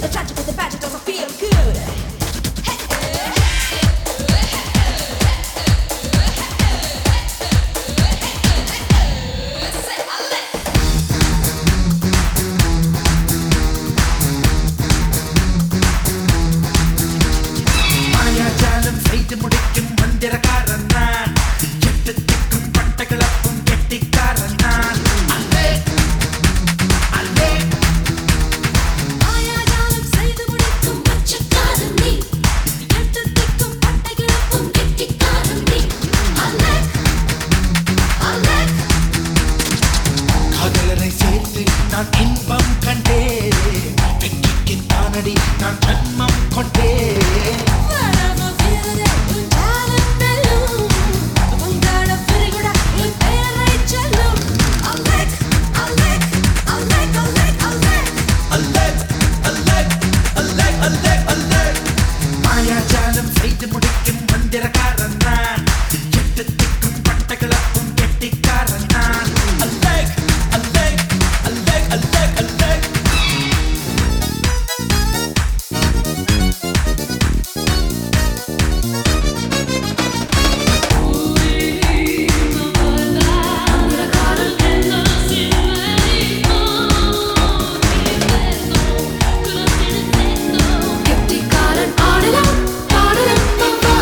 The tragic with the magic doesn't feel good. மாயாஜாலம் செய்து முடிக்கும் மந்திரக்காரன் நான், எட்டு திக்கும் பட்ட கிளப்பும் கெட்டிக்காரன் நான். அல்லே அல்லே மாயாஜாலம் செய்து முடிக்கும் பச்சைக்காரன் நீ, எட்டு திக்கும் பட்டை கிளப்பும் கெட்டிக்காரன் நீ. அலெக் அலெக் காதலரை சேர்த்து நான் இன்பம் கண்டேன், வெற்றிக்கு தானடி நான் ஜன்மம் கொண்டேன். வராம வீரரே உன் ஞானம் வெல்லும், உங்களோட விரிகுடா உன் பெயரை சொல்லும். அலெக் அலெக் அலெக் அலெக் அலெக் அல்லேக் அல்லேக் அல்லேக் அல்லேக் அல்லேக் மாயாஜாலம் செய்து முடிக்கும் மந்திரக்காரன் நான், எட்டு திக்கும் பட்ட கிளப்பும் கெட்டிக்காரன் நான். அல்லேக் அல்லேக் அல்லேக் அல்லேக் அல்லேக் கெட்டிக்காரன் ஆடலாம் பாடலாம் பாப்பா.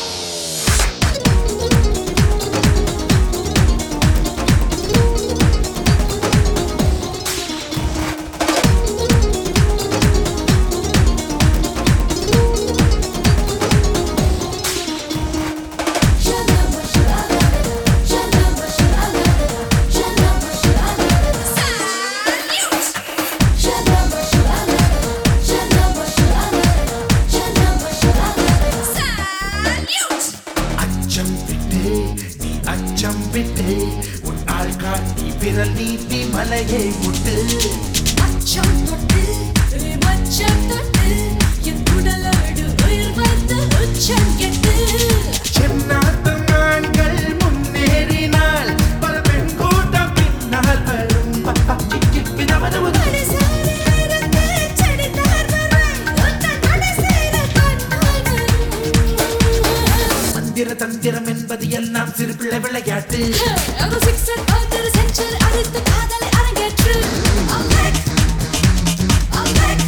அச்சம் விட்டு நீ அச்சம் விட்டு உன் ஆள் காட்டி விரல் நீட்டி மலையை முட்டு. மச்சம் தொட்டு மச்சம் தொட்டு என் உடலோடு உயிர் வந்து உச்சம் கெட்டு. சென்னாட்டு ஆண்கள் முன்னேறினால் பல பெண் கூட்டம் பின்னால் வரும். பப்பா கிக்கி பினவனவு அடிசாரி இருந்து செடித்தார் வரை உத்தன் அடிசேர கண்ணால் வரும். மந்திர தந்திரம் என்பது எல்லாம் சிறு பிள்ளை விளையாட்டு. ஒரு சிக்ஸர் ஒரு சென்ச்சர் அடித்து காதலை அரங்கேற்று. அலெக் அலெக்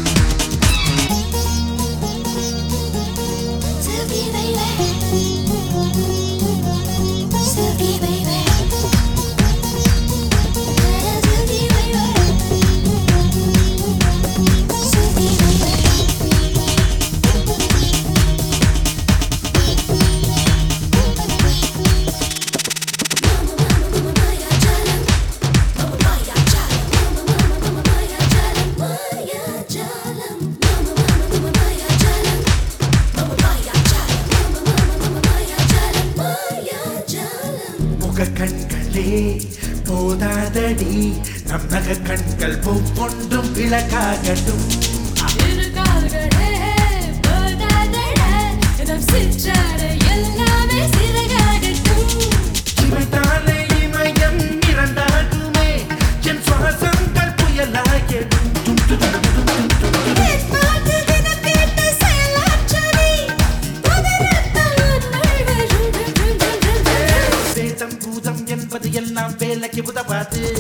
Silky baby Silky baby Silky baby Silky baby முக கண்களே போதாதடி, நம் நக கண்கள் ஒவ்வொன்றும் விளக்காகட்டும். இருகால்களே போதாதட நம் சிற்றாடை எல்லாமே சிறகாகட்டும். இமைத்தானே இமயம் இரண்டாகுமே, என் சுவாசங்கள் புயலாகிடும். டும் டும் டும் டும் டும் டும். என் பாட்டு தினம் கேட்டு செயலாற்றடி புதிரத்தால் உன்னை வரும். வேதம் பூதம் என்பது எல்லாம் வேலைக்கு உதவாது.